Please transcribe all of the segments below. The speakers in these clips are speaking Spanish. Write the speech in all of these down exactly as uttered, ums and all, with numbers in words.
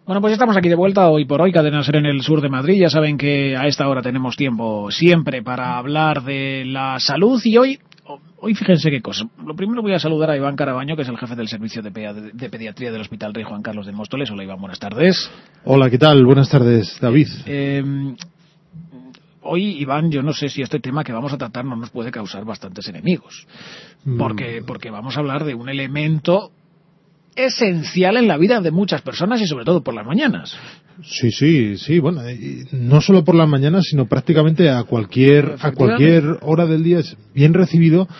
Bueno, pues estamos aquí de vuelta hoy por hoy, Cadena Ser en el sur de Madrid. Ya saben que a esta hora tenemos tiempo siempre para hablar de la salud y hoy, hoy fíjense qué cosa. Lo primero voy a saludar a Iván Carabaño, que es el jefe del servicio de, pe- de pediatría del Hospital Rey Juan Carlos de Móstoles. Hola Iván, buenas tardes. Hola, ¿qué tal? Buenas tardes, David. Eh, hoy, Iván, yo no sé si este tema que vamos a tratar no nos puede causar bastantes enemigos. Porque, porque vamos a hablar de un elemento esencial en la vida de muchas personas y sobre todo por las mañanas. Sí, sí, sí, bueno, no solo por las mañanas, sino prácticamente a cualquier a cualquier hora del día es bien recibido.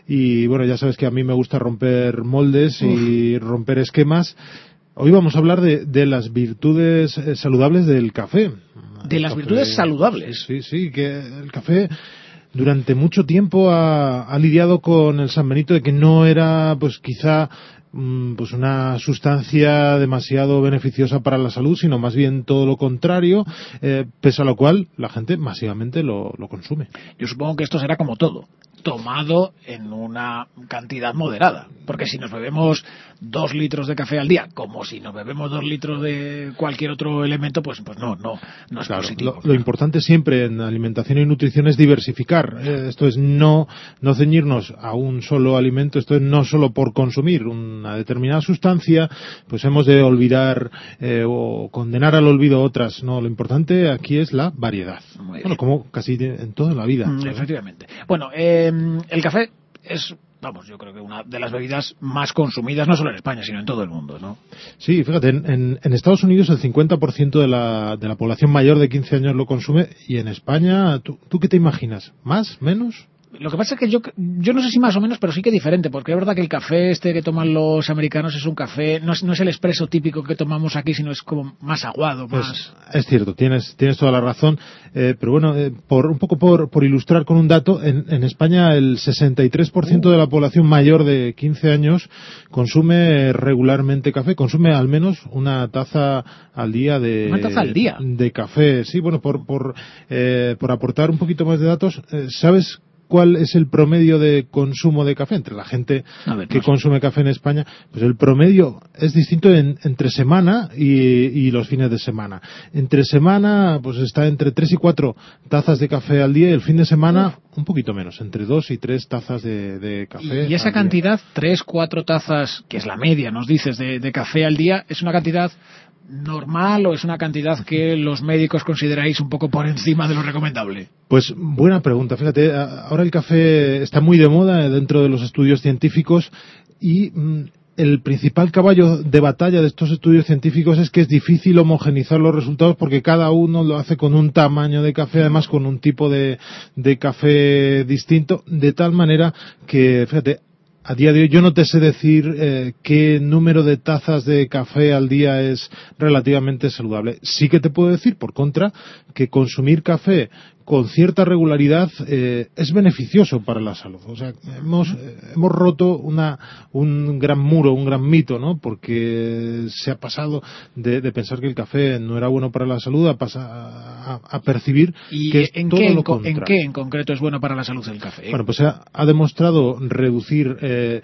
Y bueno, ya sabes que a mí me gusta romper moldes Uf. y romper esquemas. Hoy vamos a hablar de, de las virtudes saludables del café. De el las café, virtudes saludables. Sí, sí, que el café durante mucho tiempo ha, ha lidiado con el San Benito de que no era, pues quizá, pues una sustancia demasiado beneficiosa para la salud, sino más bien todo lo contrario, eh, pese a lo cual la gente masivamente lo, lo consume. Yo supongo que esto será como todo, tomado en una cantidad moderada, porque si nos bebemos dos litros de café al día, como si nos bebemos dos litros de cualquier otro elemento, pues pues no, no, no es claro, positivo. Lo, claro. lo importante siempre en alimentación y nutrición es diversificar. Eh, esto es no, no ceñirnos a un solo alimento, esto es no solo por consumir una determinada sustancia, pues hemos de olvidar eh, o condenar al olvido otras. No, lo importante aquí es la variedad. Bueno, como casi en toda la vida. Mm, efectivamente. Bueno, eh, el café es, vamos, yo creo que una de las bebidas más consumidas, no solo en España, sino en todo el mundo, ¿no? Sí, fíjate, en, en, en Estados Unidos el cincuenta por ciento de la, de la población mayor de quince años lo consume, y en España, ¿tú, tú qué te imaginas? ¿Más? ¿Menos? Lo que pasa es que yo yo no sé si más o menos, pero sí que diferente, porque es verdad que el café este que toman los americanos es un café, no es, no es el expreso típico que tomamos aquí, sino es como más aguado, más... Es, es cierto, tienes tienes toda la razón, eh, pero bueno, eh, por un poco por, por ilustrar con un dato, en, en España el sesenta y tres por ciento de la población mayor de quince años consume regularmente café, consume al menos una taza al día de... ¿Una taza al día? De café, sí, bueno, por, por, eh, por aportar un poquito más de datos, eh, ¿sabes cuál es el promedio de consumo de café entre la gente ver, que no sé. consume café en España? Pues el promedio es distinto en, entre semana y, y los fines de semana. Entre semana pues está entre tres y cuatro tazas de café al día, y el fin de semana un poquito menos, entre dos y tres tazas de, de café. Y esa cantidad, tres, cuatro tazas, que es la media, nos dices, de, de café al día, es una cantidad normal o es una cantidad que los médicos consideráis un poco por encima de lo recomendable? Pues buena pregunta. Fíjate, ahora el café está muy de moda dentro de los estudios científicos y mmm, el principal caballo de batalla de estos estudios científicos es que es difícil homogenizar los resultados porque cada uno lo hace con un tamaño de café, además con un tipo de, de café distinto, de tal manera que, fíjate, a día de hoy yo no te sé decir eh, qué número de tazas de café al día es relativamente saludable. Sí que te puedo decir, por contra, que consumir café con cierta regularidad eh, es beneficioso para la salud. O sea, hemos eh, hemos roto una un gran muro, un gran mito, ¿no? Porque se ha pasado de, de pensar que el café no era bueno para la salud a pasar a, a percibir ¿Y que es en todo qué, lo en, contrario. ¿En qué en concreto es bueno para la salud el café? Bueno, pues ha, ha demostrado reducir eh,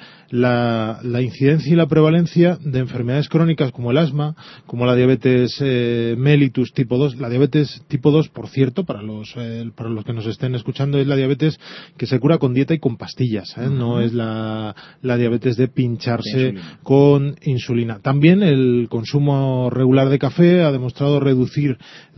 la, la incidencia y la prevalencia de enfermedades crónicas como el asma, como la diabetes eh, mellitus tipo dos. La diabetes tipo dos, por cierto, para los eh, para los que nos estén escuchando, es la diabetes que se cura con dieta y con pastillas, ¿eh? Uh-huh. No es la, la diabetes de pincharse de con insulina. También el consumo regular de café ha demostrado reducir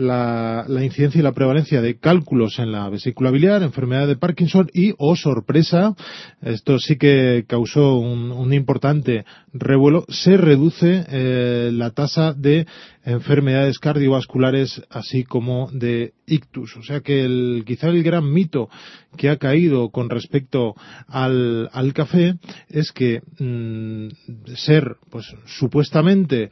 la, la incidencia y la prevalencia de cálculos en la vesícula biliar, enfermedad de Parkinson y, oh sorpresa, esto sí que causó un, un importante revuelo, se reduce eh, la tasa de enfermedades cardiovasculares así como de ictus. O sea que el, quizá el gran mito que ha caído con respecto al, al café es que mmm, ser pues supuestamente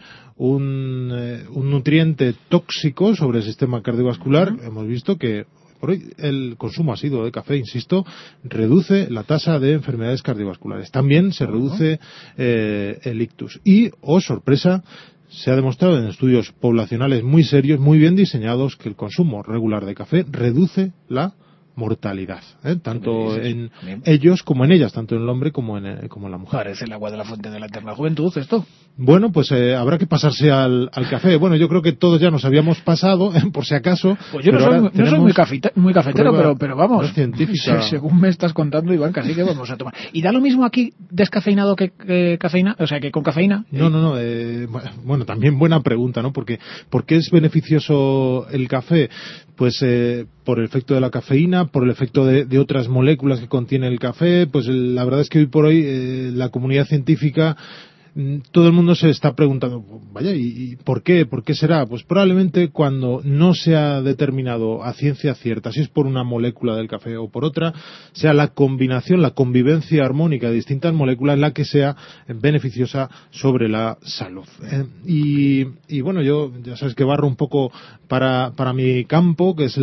un, eh, un nutriente tóxico sobre el sistema cardiovascular, uh-huh. hemos visto que por hoy el consumo asiduo de café, insisto, reduce la tasa de enfermedades cardiovasculares. También se reduce eh, el ictus. Y, oh sorpresa, se ha demostrado en estudios poblacionales muy serios, muy bien diseñados, que el consumo regular de café reduce la mortalidad, ¿eh? Tanto en ellos como en ellas, tanto en el hombre como en, como en la mujer. Parece el agua de la fuente de la eterna juventud, esto. Bueno, pues eh, habrá que pasarse al, al café. Bueno, yo creo que todos ya nos habíamos pasado, eh, por si acaso. Pues yo no soy, no soy muy, cafita, muy cafetero, pero, pero vamos, científica. Según me estás contando, Iván, casi que vamos a tomar. ¿Y da lo mismo aquí descafeinado que, que cafeína? O sea, que con cafeína. No, no, no. Eh, bueno, también buena pregunta, ¿no? Porque, ¿por qué es beneficioso el café? Pues eh, por el efecto de la cafeína, por el efecto de, de otras moléculas que contiene el café. Pues el, la verdad es que hoy por hoy eh, la comunidad científica, todo el mundo se está preguntando, vaya, ¿y, y por qué? ¿Por qué será? Pues probablemente cuando no se ha determinado a ciencia cierta si es por una molécula del café o por otra, sea la combinación, la convivencia armónica de distintas moléculas la que sea beneficiosa sobre la salud. Eh, y, y bueno, yo ya sabes que barro un poco para, para mi campo, que es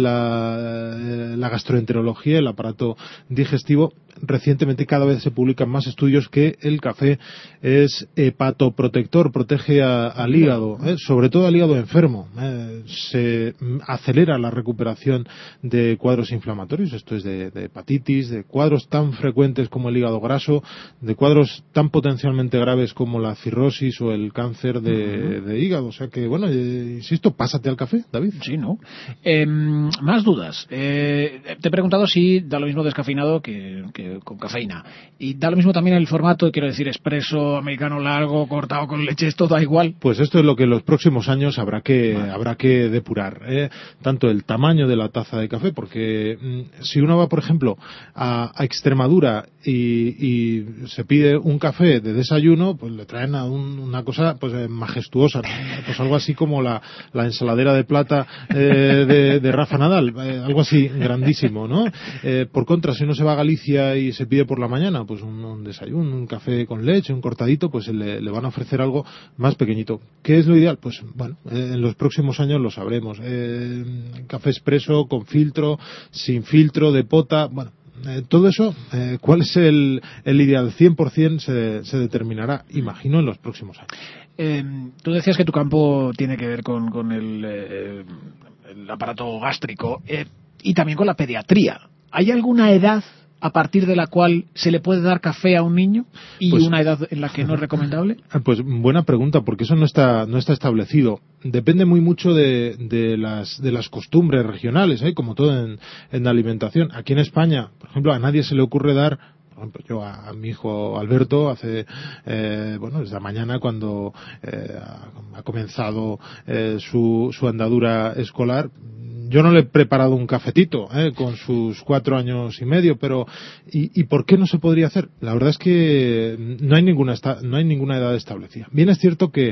la, la gastroenterología, el aparato digestivo. Recientemente cada vez se publican más estudios que el café es hepatoprotector, protege a, al hígado, ¿eh? Sobre todo al hígado enfermo. ¿eh? Se acelera la recuperación de cuadros inflamatorios, esto es de, de hepatitis, de cuadros tan frecuentes como el hígado graso, de cuadros tan potencialmente graves como la cirrosis o el cáncer de, de hígado. O sea que, bueno, eh, insisto, pásate al café, David. Sí, ¿no? Eh, más dudas. Eh, te he preguntado si da lo mismo descafeinado que, que con cafeína. Y da lo mismo también el formato, quiero decir, expreso, americano largo, cortado con leche, esto da igual. Pues esto es lo que en los próximos años habrá que vale. habrá que depurar. ¿eh? Tanto el tamaño de la taza de café, porque mmm, si uno va, por ejemplo, a, a Extremadura y, y se pide un café de desayuno, pues le traen a un, una cosa pues eh, majestuosa, ¿no? Pues algo así como la, la ensaladera de plata eh, de, de Rafa Nadal, eh, algo así grandísimo, ¿no? Eh, por contra, si uno se va a Galicia y se pide por la mañana pues un, un desayuno, un café con leche, un cortadito, pues le, le van a ofrecer algo más pequeñito. ¿Qué es lo ideal? Pues bueno, eh, en los próximos años lo sabremos. Eh, café expreso, con filtro, sin filtro, de pota, bueno. Eh, todo eso, eh, ¿cuál es el, el ideal? cien por ciento se, se determinará, imagino, en los próximos años. Eh, tú decías que tu campo tiene que ver con, con el, eh, el aparato gástrico eh, y también con la pediatría. ¿Hay alguna edad a partir de la cual se le puede dar café a un niño y pues, una edad en la que no es recomendable? Pues buena pregunta, porque eso no está no está establecido. Depende muy mucho de, de las de las costumbres regionales, ¿eh? Como todo en, en la alimentación. Aquí en España, por ejemplo, a nadie se le ocurre dar, por ejemplo, yo a, a mi hijo Alberto hace, eh, bueno, desde mañana cuando eh, ha, ha comenzado eh, su, su andadura escolar. Yo no le he preparado un cafetito ¿eh? con sus cuatro años y medio, pero ¿y, ¿y por qué no se podría hacer? La verdad es que no hay ninguna esta, no hay ninguna edad establecida. Bien es cierto que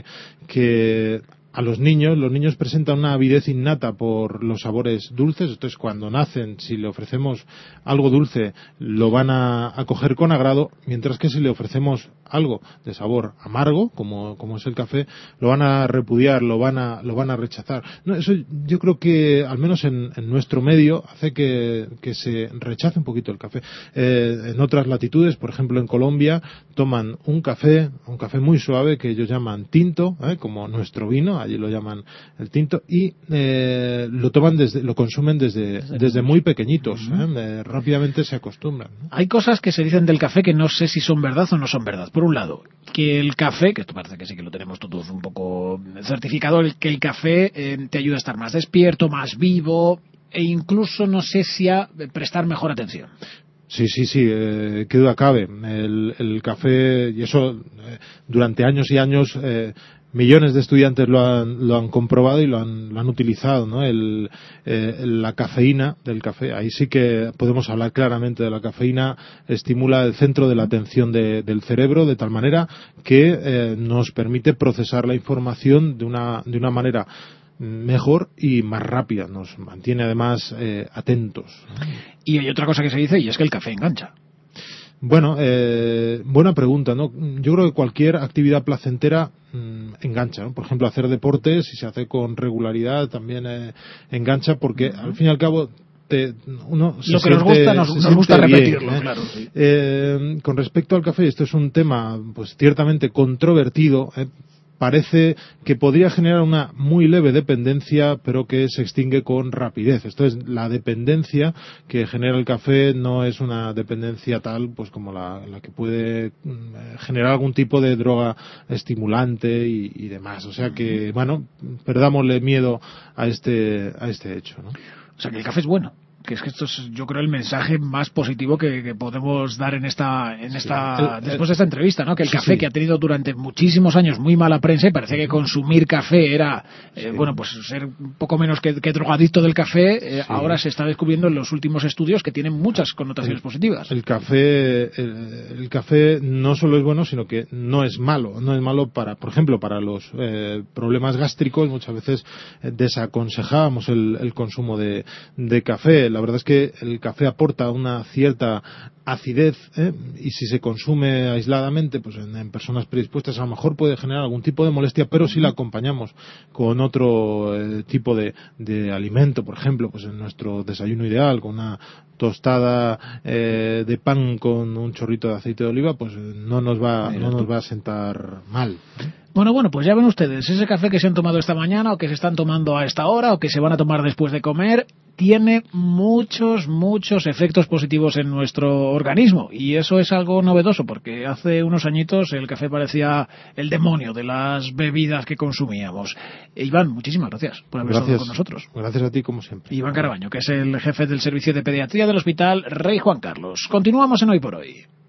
que a los niños, los niños presentan una avidez innata por los sabores dulces, entonces cuando nacen, si le ofrecemos algo dulce, lo van a, a coger con agrado, mientras que si le ofrecemos algo de sabor amargo, como, como es el café, lo van a repudiar, lo van a, lo van a rechazar. No, eso yo creo que, al menos en, en nuestro medio, hace que, que se rechace un poquito el café. Eh, en otras latitudes, por ejemplo en Colombia, toman un café, un café muy suave que ellos llaman tinto, ¿eh? Como nuestro vino, allí lo llaman el tinto, y eh, lo toman desde, lo consumen desde, desde, desde muy pequeñitos, uh-huh. ¿eh? rápidamente se acostumbran, ¿no? Hay cosas que se dicen del café que no sé si son verdad o no son verdad. Por un lado, que el café, que esto parece que sí que lo tenemos todos un poco certificado, el, que el café eh, te ayuda a estar más despierto, más vivo, e incluso no sé si a prestar mejor atención. Sí, sí, sí, eh, qué duda cabe. El, el café, y eso eh, durante años y años, eh, millones de estudiantes lo han, lo han comprobado y lo han, lo han utilizado, ¿no? El, eh, la cafeína del café, ahí sí que podemos hablar claramente de la cafeína, estimula el centro de la atención de, del cerebro de tal manera que eh, nos permite procesar la información de una, de una manera mejor y más rápida, nos mantiene además eh, atentos. Y hay otra cosa que se dice y es que el café engancha. Bueno, eh, buena pregunta, ¿no? Yo creo que cualquier actividad placentera mmm, engancha, ¿no? Por ejemplo, hacer deporte, si se hace con regularidad, también eh, engancha, porque uh-huh. al fin y al cabo te, uno se lo que siente, nos gusta nos, nos gusta repetirlo, bien, ¿eh? Claro, sí. Eh, con respecto al café, esto es un tema, pues ciertamente controvertido, ¿eh? parece que podría generar una muy leve dependencia, pero que se extingue con rapidez. Esto es, la dependencia que genera el café no es una dependencia tal pues como la, la que puede generar algún tipo de droga estimulante y, y demás. O sea que, bueno, perdámosle miedo a este, a este hecho, ¿no? O sea que el café es bueno. Que es que esto es, yo creo, el mensaje más positivo que, que podemos dar en esta, en sí, esta, el, después de esta entrevista, ¿no? Que el sí, café sí. que ha tenido durante muchísimos años muy mala prensa, y parece que consumir café era, eh, sí. bueno, pues ser un poco menos que, que drogadicto del café, eh, sí. ahora se está descubriendo en los últimos estudios que tienen muchas connotaciones el, positivas. El café, el, el café no solo es bueno, sino que no es malo. No es malo para, por ejemplo, para los eh, problemas gástricos. Muchas veces eh, desaconsejábamos el, el consumo de, de café. La verdad es que el El café aporta una cierta acidez, ¿eh? Y si se consume aisladamente, pues en, en personas predispuestas a lo mejor puede generar algún tipo de molestia, pero si la acompañamos con otro eh, tipo de, de alimento, por ejemplo, pues en nuestro desayuno ideal, con una tostada eh, de pan con un chorrito de aceite de oliva, pues no nos va, no nos va a sentar mal. Bueno, bueno, pues ya ven ustedes, ese café que se han tomado esta mañana o que se están tomando a esta hora o que se van a tomar después de comer, tiene muchos, muchos efectos positivos en nuestro organismo, y eso es algo novedoso porque hace unos añitos el café parecía el demonio de las bebidas que consumíamos. E Iván, muchísimas gracias por haber Gracias. estado con nosotros. Gracias a ti, como siempre. Iván Carabaño, que es el jefe del servicio de pediatría del Hospital Rey Juan Carlos. Continuamos en Hoy por Hoy.